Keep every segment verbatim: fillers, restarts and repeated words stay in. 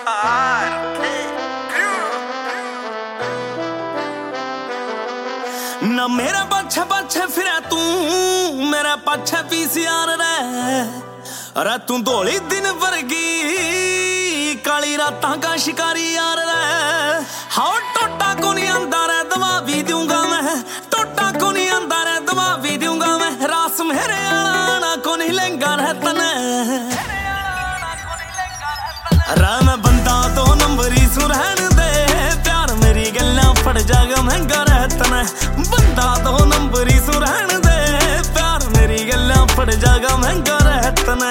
ना मेरे पाछे पाछे फिरे तू मेरे पाछे पीसीआर रे अरे तू धोली दिन वर्गी काली रातां का शिकारी यार रे हाँ टोटा को नहीं आंदा रे दवा भी दूंगा मैं टोटा को नहीं आंदा रे दवा भी दूंगा मैं रास मेरे आना को नहीं लेंगा रे तने अरे मैं बंदा दो नंबरी सुरहन दे प्यार मेरी गल्ला फट जागा महंगा रहतना बंदा दो नंबरी सुरहन दे प्यार मेरी गल्ला फट जागा महंगा रहतना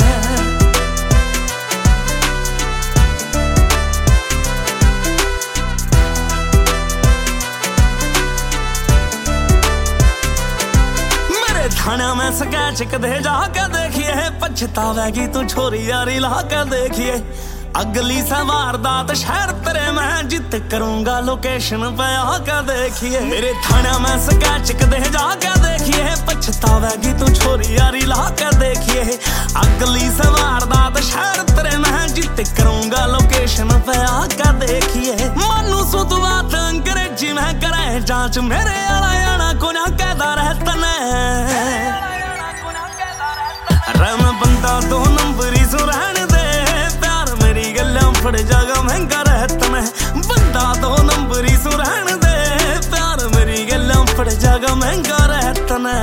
मेरे थाना में स्केच कदे जाके देखिए पछतावेगी तू छोरी यारी ला के देखिए अगली से वारदात शहर तेरे मैं जित करूंगा लोकेशन पे आके देखिए मेरे थाना में स्केच कदे जाके देखिए पछतावेगी तू छोरी यारी ला के देखिए अगली से वारदात शहर तेरे मैं जित करूंगा लोकेशन पे आके देखिए मानू सुत बात अंग्रेजी में करे जांच मेरे आला आना को ना कहता रहता ने अरे मैं बंदा दो नंबरी सुरहन दे फट जागा महंगा रहता मैं बंदा दो नंबरी सुरहन दे प्यार मेरी गल्ला फट जागा महंगा रहता ना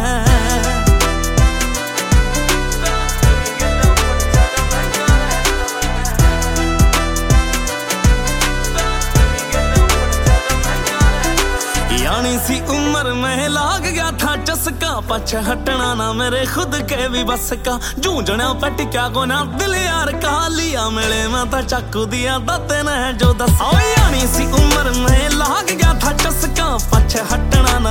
यानी सी उम्र में लाग गया था चस्का पछ हटना ना मेरे खुद के भी बस का जूझना पट क्या को ना दिल यार का लिया मेले में था चाकू दिया दाते ने जो दस यानी सी उम्र में लाग गया था चस्का पछ हटना ना